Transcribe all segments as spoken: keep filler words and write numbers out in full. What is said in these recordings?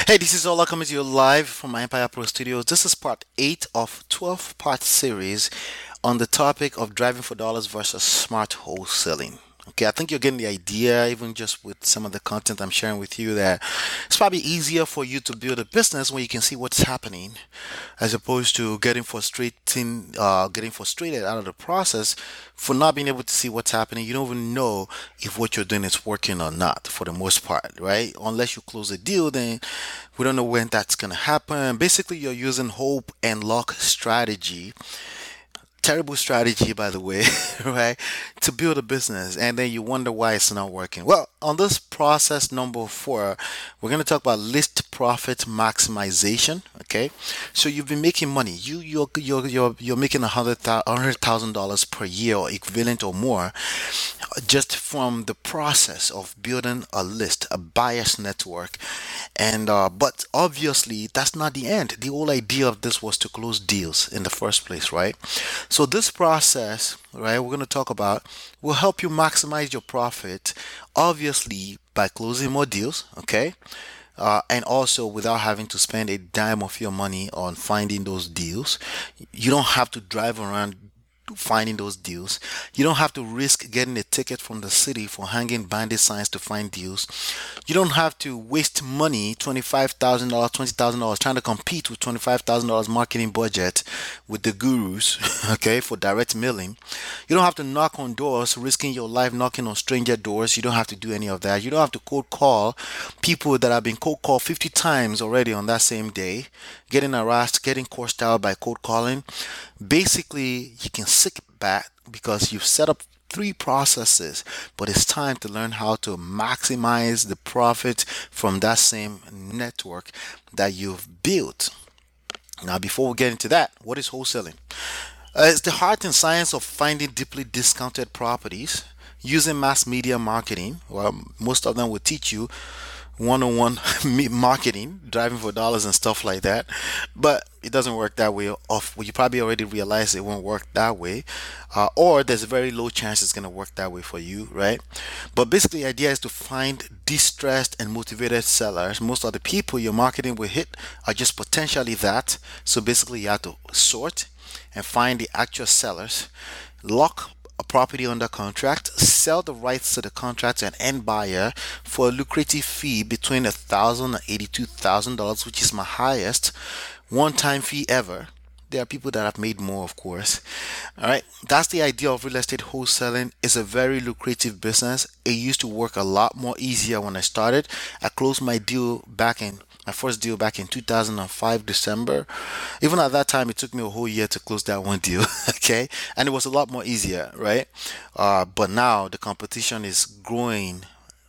Hey, this is Ola coming to you live from my Empire Pro Studios. This is part eight of twelve part series on the topic of driving for dollars versus smart wholesaling. Okay, I think you're getting the idea, even just with some of the content I'm sharing with you, that it's probably easier for you to build a business when you can see what's happening, as opposed to getting frustrating, uh, getting frustrated out of the process for not being able to see what's happening. You don't even know if what you're doing is working or not, for the most part, right? Unless you close a deal, then we don't know when that's gonna happen. Basically, you're using hope and luck strategy, terrible strategy by the way, right, to build a business, and then you wonder why it's not working. Well, on this process number four, we're going to talk about list profit maximization. Okay, so you've been making money, you you're you're you're, you're making a hundred thousand dollars per year or equivalent or more, just from the process of building a list, a buyers network. And uh, but obviously that's not the end. The whole idea of this was to close deals in the first place, right? So this process, right, we're going to talk about, will help you maximize your profit, obviously by closing more deals, okay? Uh, and also without having to spend a dime of your money on finding those deals. You don't have to drive around finding those deals. You don't have to risk getting a ticket from the city for hanging bandit signs to find deals. You don't have to waste money, twenty-five thousand dollars, twenty thousand dollars trying to compete with twenty-five thousand dollars marketing budget with the gurus, okay, for direct mailing. You don't have to knock on doors, risking your life knocking on stranger doors. You don't have to do any of that. You don't have to cold call people that have been cold called fifty times already on that same day, getting harassed, getting cursed out by cold calling. Basically, you can sit back because you've set up three processes, but it's time to learn how to maximize the profit from that same network that you've built. Now, before we get into that, what is wholesaling? Uh, it's the art and science of finding deeply discounted properties using mass media marketing. Well, most of them will teach you one-on-one marketing, driving for dollars and stuff like that. But it doesn't work that way. Off, well, you probably already realize it won't work that way, uh, or there's a very low chance it's gonna work that way for you, right? But basically, the idea is to find distressed and motivated sellers. Most of the people your marketing will hit are just potentially that. So basically, you have to sort and find the actual sellers, lock a property under contract, sell the rights to the contract to an end buyer for a lucrative fee between a thousand and eighty-two thousand dollars, which is my highest one-time fee ever. There are people that have made more, of course. All right, that's the idea of real estate wholesaling. It's a very lucrative business. It used to work a lot more easier when I started. I closed my deal back in my first deal back in two thousand five December. Even at that time, it took me a whole year to close that one deal. Okay, and it was a lot more easier, right? Uh, but now the competition is growing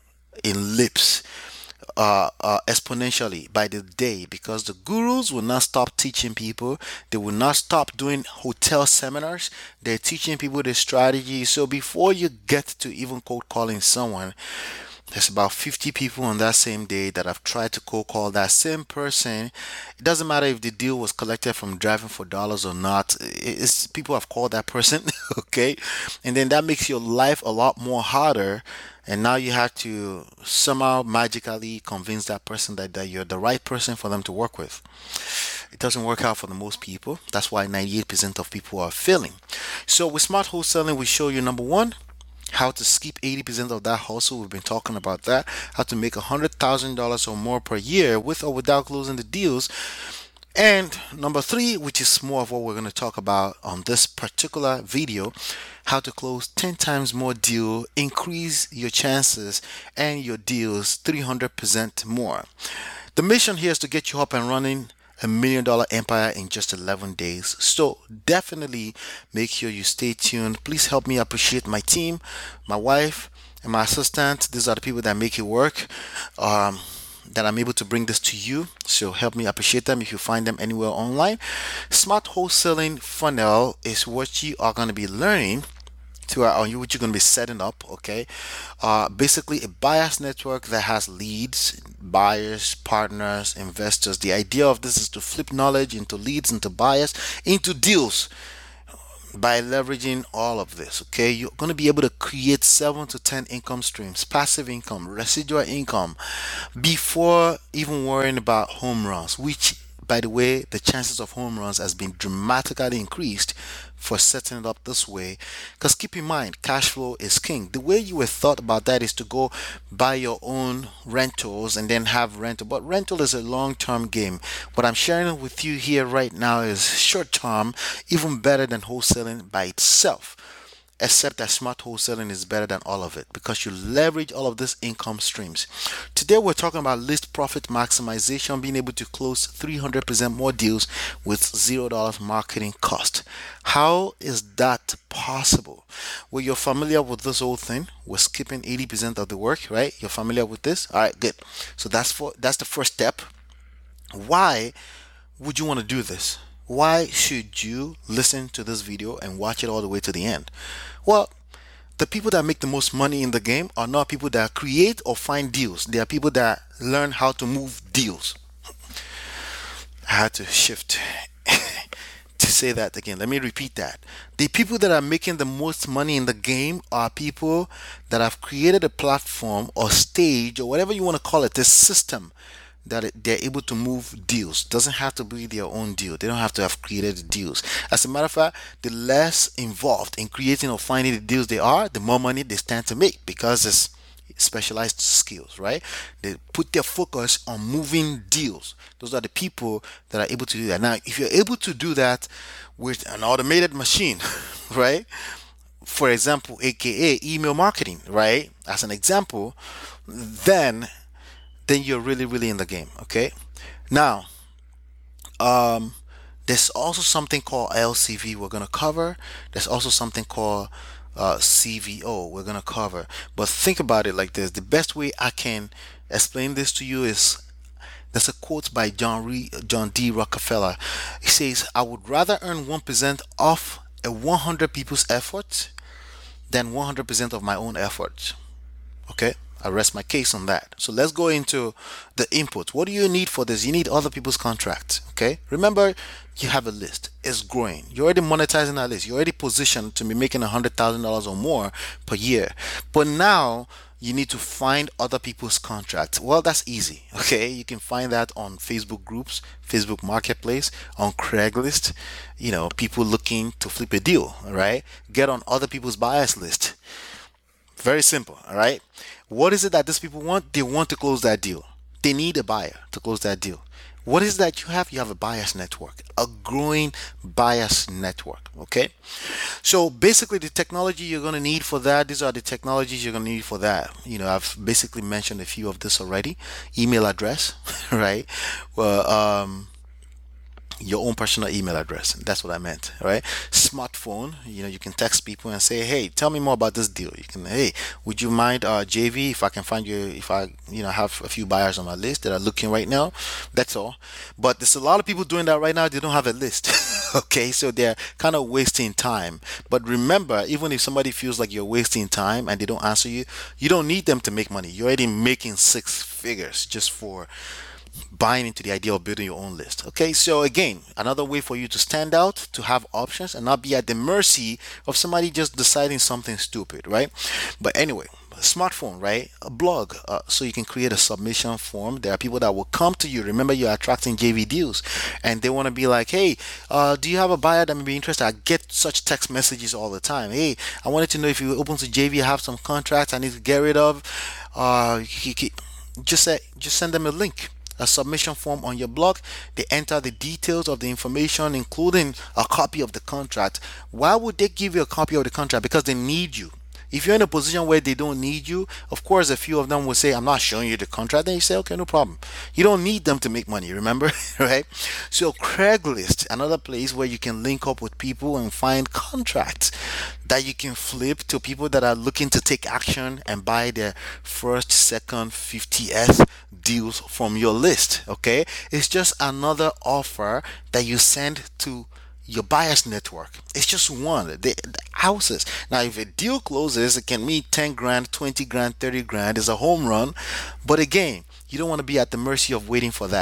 in lips, uh, uh, exponentially by the day, because the gurus will not stop teaching people. They will not stop doing hotel seminars. They're teaching people the strategy. So before you get to even cold calling someone, there's about fifty people on that same day that have tried to cold call that same person. It doesn't matter if the deal was collected from driving for dollars or not. It's people have called that person, okay? And then that makes your life a lot more harder. And now you have to somehow magically convince that person that, that you're the right person for them to work with. It doesn't work out for the most people. That's why ninety-eight percent of people are failing. So with smart wholesaling, we show you number one, how to skip eighty percent of that hustle. We've been talking about that. How to make one hundred thousand dollars or more per year with or without closing the deals. And number three, which is more of what we're going to talk about on this particular video, how to close ten times more deal, increase your chances and your deals three hundred percent more. The mission here is to get you up and running a million dollar empire in just eleven days. So definitely make sure you stay tuned. Please help me appreciate my team, my wife, and my assistant. These are the people that make it work. Um, that I'm able to bring this to you. So help me appreciate them if you find them anywhere online. Smart wholesaling funnel is what you are going to be learning to uh, you what you're going to be setting up. Okay, uh, basically a buyers network that has leads, buyers, partners, investors. The idea of this is to flip knowledge into leads, into buyers, into deals. by leveraging all of this. Okay, you're going to be able to create seven to ten income streams, passive income, residual income, before even worrying about home runs, which, by the way, the chances of home runs has been dramatically increased for setting it up this way. Because keep in mind, cash flow is king. The way you were thought about that is to go buy your own rentals and then have rental. But rental is a long-term game. What I'm sharing with you here right now is short-term, even better than wholesaling by itself, except that smart wholesaling is better than all of it because you leverage all of these income streams. Today, we're talking about list profit maximization, being able to close three hundred percent more deals with zero dollars marketing cost. How is that possible? Well, you're familiar with this whole thing. We're skipping eighty percent of the work, right? You're familiar with this? All right, good. So that's for that's the first step. Why would you want to do this? Why should you listen to this video and watch it all the way to the end? Well, the people that make the most money in the game are not people that create or find deals. They are people that learn how to move deals. I had to shift to say that again. Let me repeat that. The people that are making the most money in the game are people that have created a platform or stage or whatever you want to call it, this system that it, they're able to move deals. Doesn't have to be their own deal. They don't have to have created deals. As a matter of fact, the less involved in creating or finding the deals they are, the more money they stand to make because it's specialized skills, right? They put their focus on moving deals. Those are the people that are able to do that. Now, if you're able to do that with an automated machine, right? For example, aka email marketing, right? As an example, then then you're really, really in the game. Okay. Now, um, there's also something called L C V we're gonna cover. There's also something called uh, C V O we're gonna cover. But think about it like this: the best way I can explain this to you is there's a quote by John Re- John D. Rockefeller. He says, "I would rather earn one percent off a one hundred people's effort than one hundred percent of my own effort." Okay, I rest my case on that. So let's go into the input. What do you need for this? You need other people's contracts. Okay, remember you have a list. It's growing. You're already monetizing that list. You're already positioned to be making a hundred thousand dollars or more per year. But now you need to find other people's contracts. Well, that's easy. Okay, you can find that on Facebook groups, Facebook Marketplace, on Craigslist. You know, people looking to flip a deal. All right, get on other people's buyers list. Very simple, all right? What is it that these people want? They want to close that deal. They need a buyer to close that deal. What is that you have? You have a buyers network, a growing buyers network, okay? So basically the technology you're going to need for that, these are the technologies you're going to need for that. You know, I've basically mentioned a few of this already. Email address, right? Well, um, your own personal email address. That's what I meant, right? Smartphone, you know, you can text people and say, hey, tell me more about this deal. You can, hey, would you mind, uh, J V, if I can find you, if I, you know, have a few buyers on my list that are looking right now. That's all. But there's a lot of people doing that right now. They don't have a list. Okay, so they're kind of wasting time. But remember, even if somebody feels like you're wasting time and they don't answer you, you don't need them to make money. You're already making six figures just for buying into the idea of building your own list. Okay, so again, another way for you to stand out, to have options and not be at the mercy of somebody just deciding something stupid, right? But anyway, smartphone, right? A blog, uh, so you can create a submission form. There are people that will come to you. Remember, you're attracting J V deals, and they want to be like, hey, uh, do you have a buyer that may be interested? I get such text messages all the time. Hey, I wanted to know if you're open to J V. I have some contracts I need to get rid of. Uh, he- he- just say, just send them a link, a submission form on your blog. They enter the details of the information, including a copy of the contract. Why would they give you a copy of the contract? Because they need you. If you're in a position where they don't need you, of course, a few of them will say, I'm not showing you the contract. Then you say, okay, no problem. You don't need them to make money, remember? Right? So, Craigslist, another place where you can link up with people and find contracts that you can flip to people that are looking to take action and buy their first, second, fiftieth deals from your list. Okay? It's just another offer that you send to your buyers network. It's just one. The, the houses. Now, if a deal closes, it can mean ten grand, twenty grand, thirty grand. It's a home run. But again, you don't want to be at the mercy of waiting for that.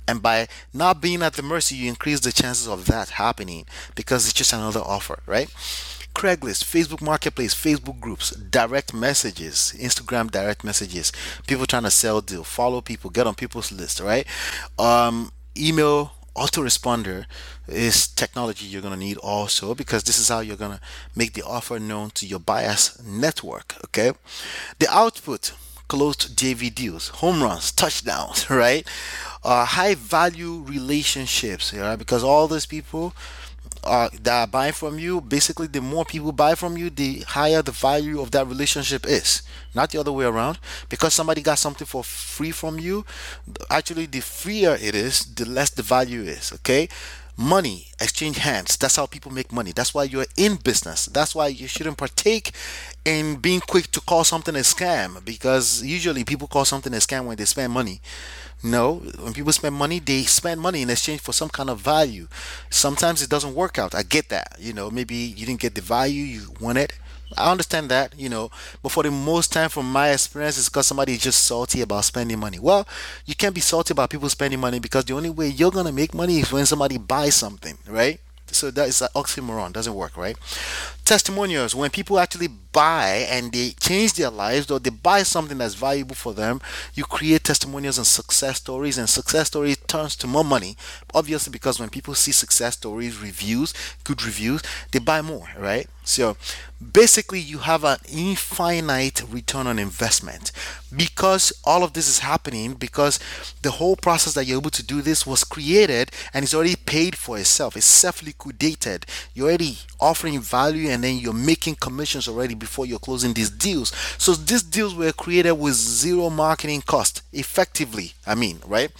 And by not being at the mercy, you increase the chances of that happening because it's just another offer, right? Craigslist, Facebook Marketplace, Facebook groups, direct messages, Instagram direct messages, people trying to sell deal, follow people, get on people's list, right? Um, email autoresponder is technology you're going to need also because this is how you're going to make the offer known to your buyers network, okay? The output, closed J V deals, home runs, touchdowns, right? Uh, high value relationships, right? Because all those people uh, that are buying from you, basically, the more people buy from you, the higher the value of that relationship is. Not the other way around. Because somebody got something for free from you, actually, the freer it is, the less the value is. Okay. Money, exchange hands. That's how people make money. That's why you're in business. That's why you shouldn't partake in being quick to call something a scam because usually people call something a scam when they spend money. No, when people spend money, they spend money in exchange for some kind of value. Sometimes it doesn't work out. I get that. You know, maybe you didn't get the value you wanted. I understand that, you know, but for the most time, from my experience, it's because somebody is just salty about spending money. Well, you can't be salty about people spending money because the only way you're gonna make money is when somebody buys something, right? So that is an oxymoron. Doesn't work, right? Testimonials, when people actually buy and they change their lives or they buy something that's valuable for them, you create testimonials and success stories, and success stories turns to more money. Obviously, because when people see success stories, reviews, good reviews, they buy more, right? So basically, you have an infinite return on investment because all of this is happening because the whole process that you're able to do this was created and it's already paid for itself. It's self liquidated. You're already offering value and then you're making commissions already before you're closing these deals. So these deals were created with zero marketing cost, effectively. I mean, right?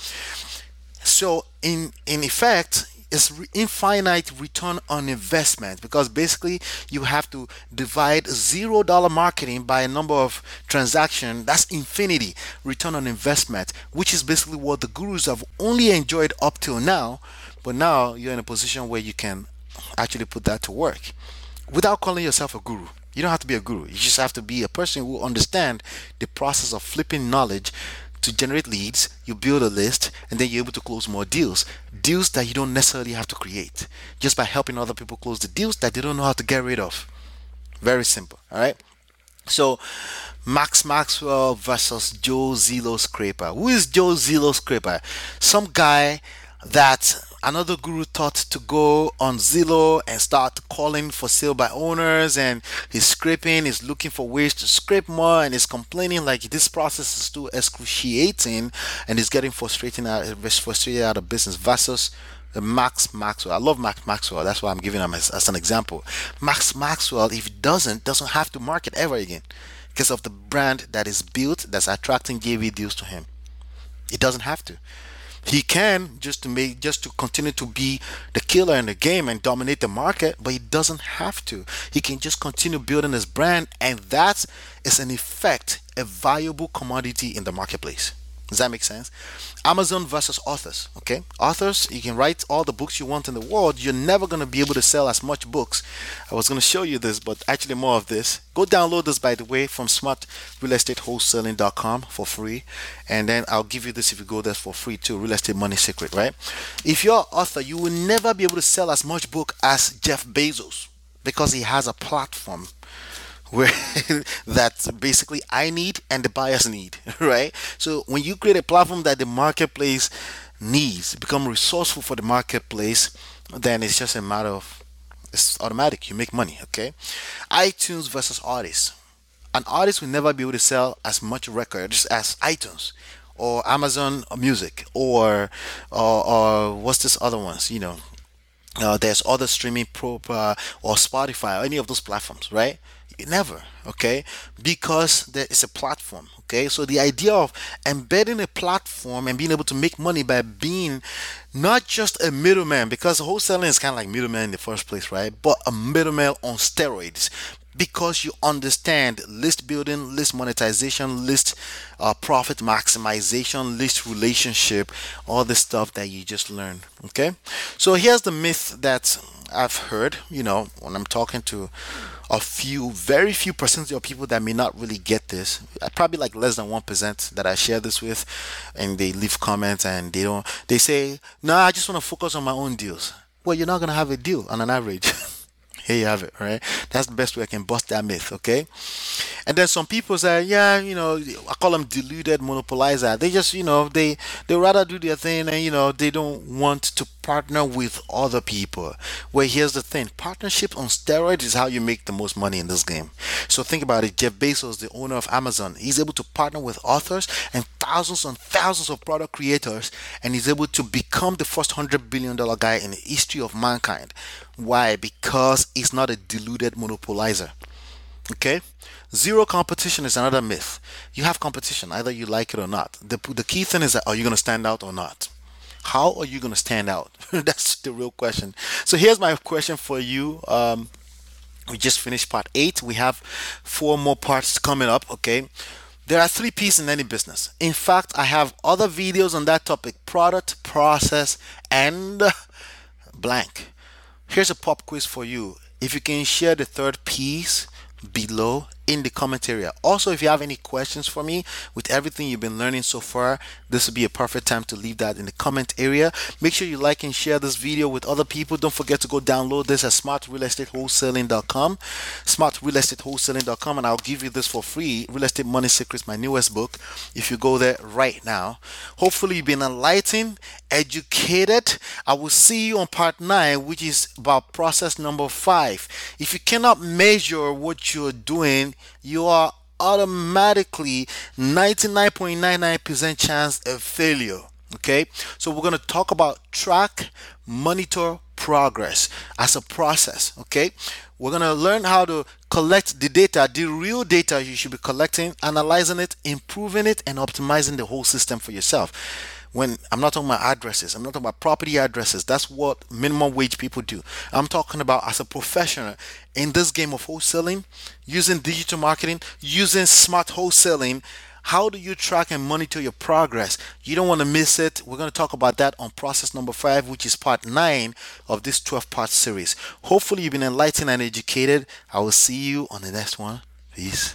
So in in effect, it's re- infinite return on investment because basically you have to divide zero dollar marketing by a number of transaction. That's infinity return on investment, which is basically what the gurus have only enjoyed up till now. But now you're in a position where you can actually put that to work without calling yourself a guru. You don't have to be a guru. You just have to be a person who understand the process of flipping knowledge to generate leads. You build a list and then you're able to close more deals. Deals that you don't necessarily have to create just by helping other people close the deals that they don't know how to get rid of. Very simple. All right. So, Max Maxwell versus Joe Zillow Scraper. Who is Joe Zillow Scraper? Some guy that another guru taught to go on Zillow and start calling for sale by owners, and he's scraping, he's looking for ways to scrape more, and he's complaining like this process is too excruciating, and he's getting frustrating out, frustrated out of business versus uh, Max Maxwell. I love Max Maxwell. That's why I'm giving him as, as an example. Max Maxwell, if he doesn't, doesn't have to market ever again because of the brand that is built that's attracting J V deals to him. It doesn't have to. He can just to make just to continue to be the killer in the game and dominate the market, but he doesn't have to. He can just continue building his brand, and that is in effect a valuable commodity in the marketplace. Does that make sense? Amazon versus authors. Okay, authors, you can write all the books you want in the world. You're never going to be able to sell as much books. I was going to show you this, but actually more of this. Go download this, by the way, from smart real estate wholesaling dot com for free, and then I'll give you this if you go there for free too. Real Estate Money Secret, right? If you're an author, you will never be able to sell as much book as Jeff Bezos because he has a platform where that basically I need and the buyers need, right? So when you create a platform that the marketplace needs, become resourceful for the marketplace, then it's just a matter of it's automatic. You make money, okay? iTunes versus artists. An artist will never be able to sell as much records as iTunes or Amazon Music or or, or what's this other ones, you know, uh, there's other streaming pro uh, or Spotify or any of those platforms, right? Never, okay? Because there is a platform, okay? So the idea of embedding a platform and being able to make money by being not just a middleman, because wholesaling is kind of like middleman in the first place, right? But a middleman on steroids. Because you understand list building, list monetization, list uh, profit maximization, list relationship, all the stuff that you just learned. Okay, so here's the myth that I've heard. You know, when I'm talking to a few, very few percentage of people that may not really get this. Uh, Probably like less than one percent that I share this with, and they leave comments and they don't. They say, "No, I just want to focus on my own deals." Well, you're not gonna have a deal on an average. Here you have it, right? That's the best way I can bust that myth, okay? And then some people say, yeah, you know, I call them deluded monopolizer. They just, you know, they they rather do their thing, and you know, they don't want to partner with other people. Well, here's the thing: partnership on steroids is how you make the most money in this game. So think about it. Jeff Bezos, the owner of Amazon, he's able to partner with authors and thousands and thousands of product creators, and he's able to become the first hundred billion dollar guy in the history of mankind. Why? Because he's not a deluded monopolizer. Okay? Zero competition is another myth. You have competition, either you like it or not. The, the key thing is that are you going to stand out or not? How are you going to stand out? That's the real question. So here's my question for you. Um, we just finished part eight. We have four more parts coming up. Okay. There are three P's in any business. In fact, I have other videos on that topic: product, process, and blank. Here's a pop quiz for you. If you can share the third piece below in the comment area. Also, if you have any questions for me with everything you've been learning so far, this would be a perfect time to leave that in the comment area. Make sure you like and share this video with other people. Don't forget to go download this at smart real estate wholesaling dot com, smart real estate wholesaling dot com, and I'll give you this for free. Real Estate Money Secrets, my newest book, if you go there right now. Hopefully you've been enlightened, educated. I will see you on part nine, which is about process number five. If you cannot measure what you're doing, you are automatically ninety-nine point nine nine percent chance of failure. Okay, so we're going to talk about track, monitor progress as a process. Okay, we're going to learn how to collect the data, the real data you should be collecting, analyzing it, improving it, and optimizing the whole system for yourself. When I'm not talking about addresses, I'm not talking about property addresses. That's what minimum wage people do. I'm talking about as a professional in this game of wholesaling, using digital marketing, using smart wholesaling. How do you track and monitor your progress? You don't want to miss it. We're going to talk about that on process number five, which is part nine of this twelve part series. Hopefully, you've been enlightened and educated. I will see you on the next one. Peace.